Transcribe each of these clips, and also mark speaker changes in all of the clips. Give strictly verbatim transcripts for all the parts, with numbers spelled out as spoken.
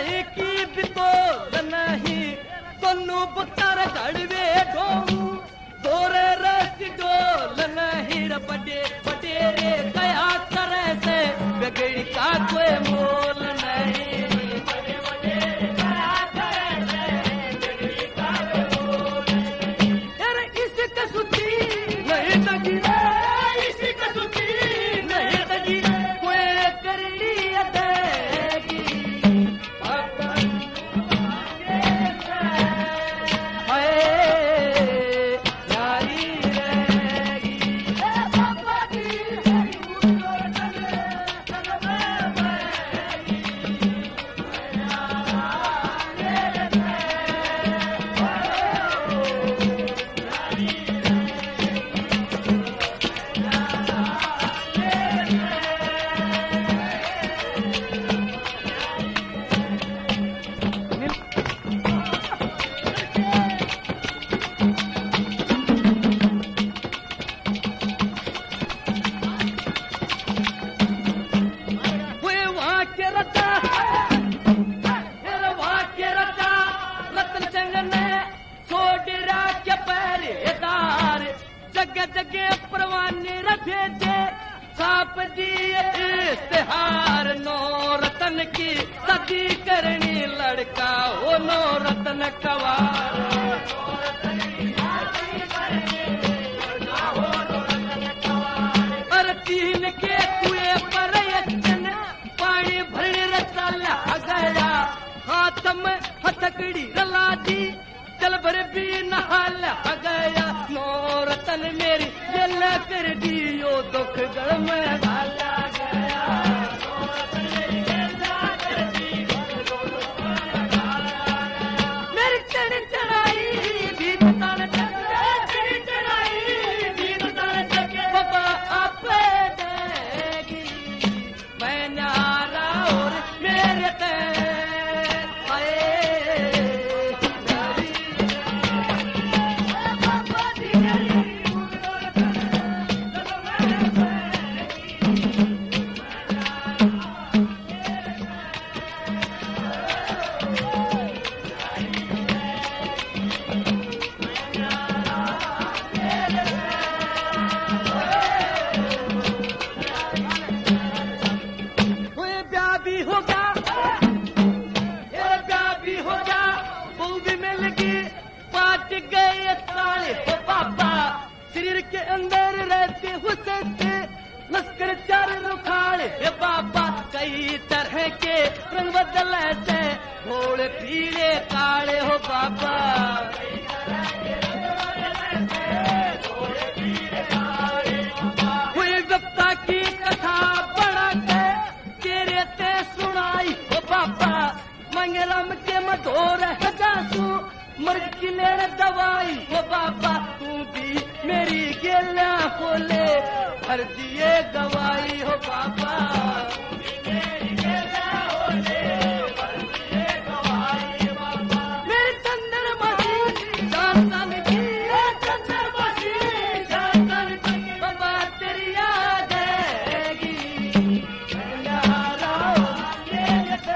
Speaker 1: कहीं की बितोल नहीं सोनू पुत्र घड़वे ढोऊ दोरे रस डोल नहीं रे बड़े बड़े रे कया करे से बिगड़ी का कोई मोल नहीं बड़े बड़े कया करे से बिगड़ी का कोई मोल नहीं अरे इसके सुती नहीं तकी इसी का सुती नहीं तकी कोई कर लिया देगी पापा हाय यारी रहेगी पापा की जगे परवाने रखे थे साप दिए इश्तिहार नो रतन की सदी करनी लड़का ओ नो रतन कवार और तीन के कुएं पर यचन पानी भरने रचा लगा गया हाथ में हथकड़ी रला दी चल भर भी नहा लगा गया नो रतन मेरी जल कर दियो दुख गढ़ में डाला गया मेरी चढ़ चढ़ाई भी तन चढ़ाई भी तन बाबा आप देगी मैं नारा और मेरे ते शरीर के अंदर रहते हुसैन लश्कर चार रुखाड़े बाबा कई तरह के रंग बदल से घोड़े पीले काले हो बाबा हुई गप्ता की कथा बड़ा के तेरे ते सुनाई हो बाबा मंगलम के मधोर जासू मर्ग की लेर दवाई हो बाबा तू भी मेरी गेला खोले भर दिए दवाई हो बाबा मेरे चंदन मसी जान जान की चंदन मसी जान जान की बाबा तेरी याद आएगी यारा मेरे ते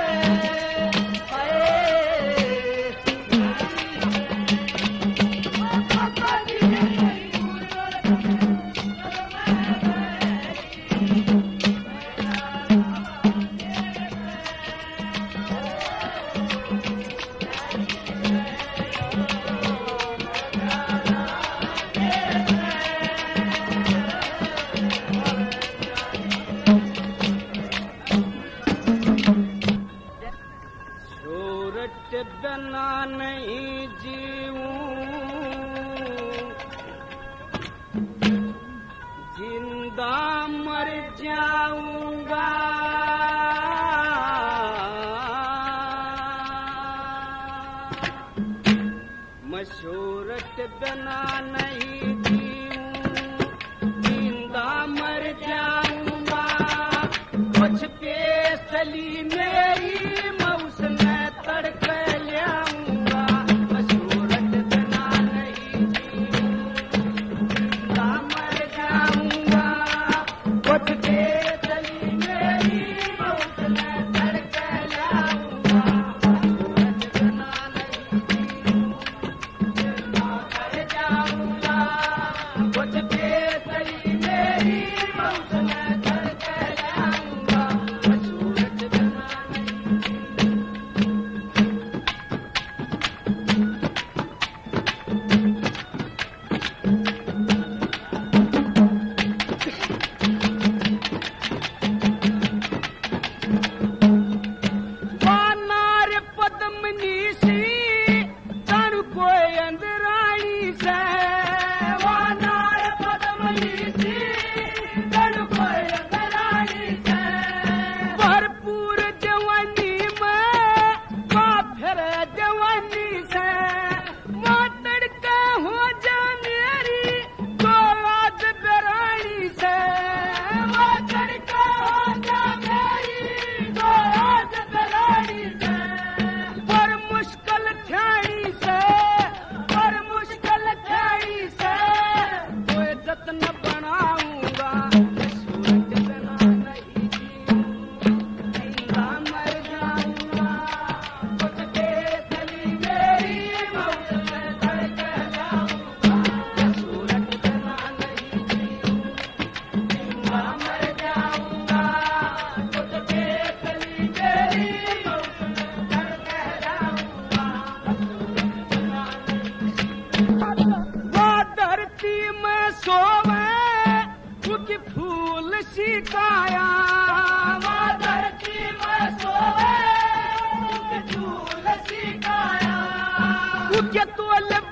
Speaker 1: बिना नहीं जीऊं जिंदा मर जाऊंगा मशहूरत बिना नहीं जीऊं जिंदा मर जाऊंगा कुछ पेशली मेरी मौस में तड़क लियाऊंगा मशहूरत बिना नहीं जीऊं जिंदा मर जाऊंगा कुछ पेशली मेरी मौस में तड़क लियाऊंगा
Speaker 2: दारू के तोल